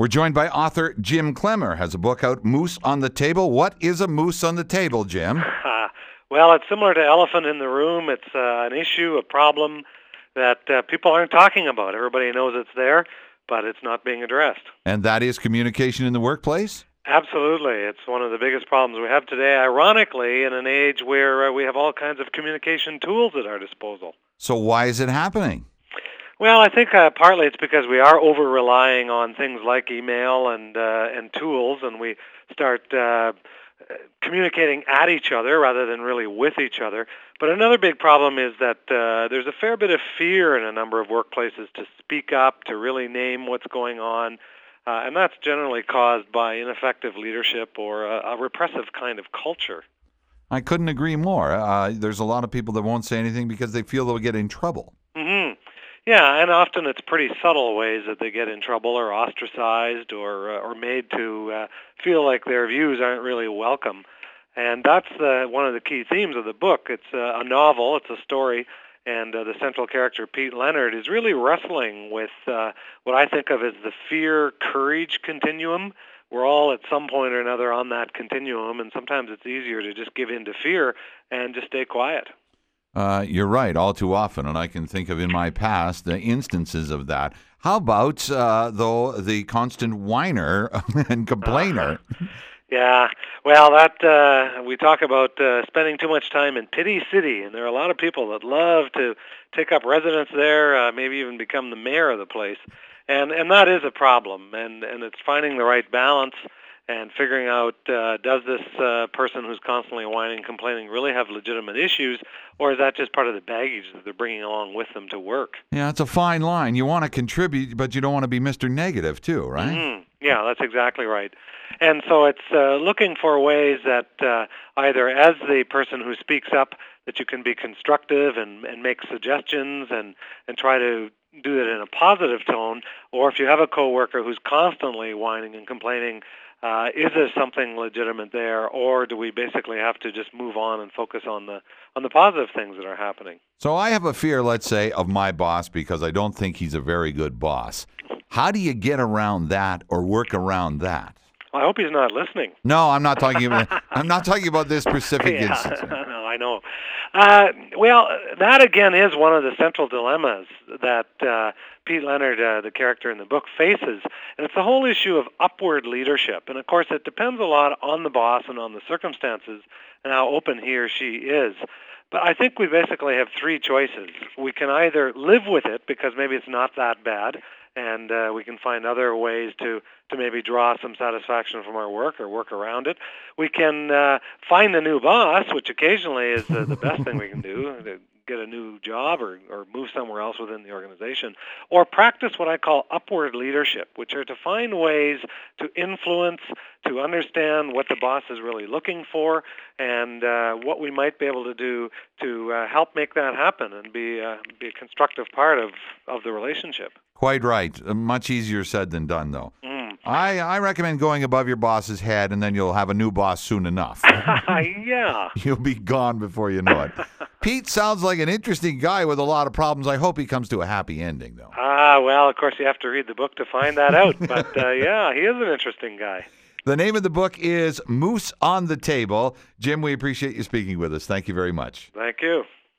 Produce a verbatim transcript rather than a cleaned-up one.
We're joined by author Jim Clemmer, has a book out, Moose on the Table. What is a moose on the table, Jim? Uh, well, it's similar to elephant in the room. It's uh, an issue, a problem that uh, people aren't talking about. Everybody knows it's there, but it's not being addressed. And that is communication in the workplace? Absolutely. It's one of the biggest problems we have today, ironically, in an age where uh, we have all kinds of communication tools at our disposal. So why is it happening? Well, I think uh, partly it's because we are over-relying on things like email and uh, and tools, and we start uh, communicating at each other rather than really with each other. But another big problem is that uh, there's a fair bit of fear in a number of workplaces to speak up, to really name what's going on, uh, and that's generally caused by ineffective leadership or a, a repressive kind of culture. I couldn't agree more. Uh, there's a lot of people that won't say anything because they feel they'll get in trouble. Mm-hmm. Yeah, and often it's pretty subtle ways that they get in trouble or ostracized or uh, or made to uh, feel like their views aren't really welcome. And that's uh, one of the key themes of the book. It's uh, a novel, it's a story, and uh, the central character, Pete Leonard, is really wrestling with uh, what I think of as the fear-courage continuum. We're all at some point or another on that continuum, and sometimes it's easier to just give in to fear and just stay quiet. Uh, you're right, all too often, and I can think of in my past the instances of that. How about, uh, though, the constant whiner and complainer? Uh, yeah, well, that uh, we talk about uh, spending too much time in Pity City, and there are a lot of people that love to take up residence there, uh, maybe even become the mayor of the place, and and that is a problem, and, and it's finding the right balance and figuring out, uh, does this uh, person who's constantly whining and complaining really have legitimate issues, or is that just part of the baggage that they're bringing along with them to work? Yeah, it's a fine line. You want to contribute, but you don't want to be Mister Negative, too, right? Mm-hmm. Yeah, that's exactly right. And so it's uh, looking for ways that uh, either as the person who speaks up, that you can be constructive and, and make suggestions and, and try to do it in a positive tone, or if you have a coworker who's constantly whining and complaining, Uh, is there something legitimate there, or do we basically have to just move on and focus on the on the positive things that are happening? So I have a fear, let's say, of my boss because I don't think he's a very good boss. How do you get around that or work around that? Well, I hope he's not listening. No, I'm not talking about. I'm not talking about this specific yeah, instance. no, I know. Uh, well, that again is one of the central dilemmas that uh, Pete Leonard, uh, the character in the book, faces, and it's the whole issue of upward leadership. And of course, it depends a lot on the boss and on the circumstances and how open he or she is. But I think we basically have three choices. We can either live with it because maybe it's not that bad, and uh, we can find other ways to, to maybe draw some satisfaction from our work or work around it. We can uh, find a new boss, which occasionally is uh, the best thing we can do, to get a new job or, or move somewhere else within the organization, or practice what I call upward leadership, which are to find ways to influence, to understand what the boss is really looking for, and uh, what we might be able to do to uh, help make that happen and be, uh, be a constructive part of, of the relationship. Quite right. Uh, Much easier said than done, though. Mm. I, I recommend going above your boss's head, and then you'll have a new boss soon enough. Yeah. You'll be gone before you know it. Pete sounds like an interesting guy with a lot of problems. I hope he comes to a happy ending, though. Ah, well, of course, you have to read the book to find that out. But, uh, yeah, he is an interesting guy. The name of the book is Moose on the Table. Jim, we appreciate you speaking with us. Thank you very much. Thank you.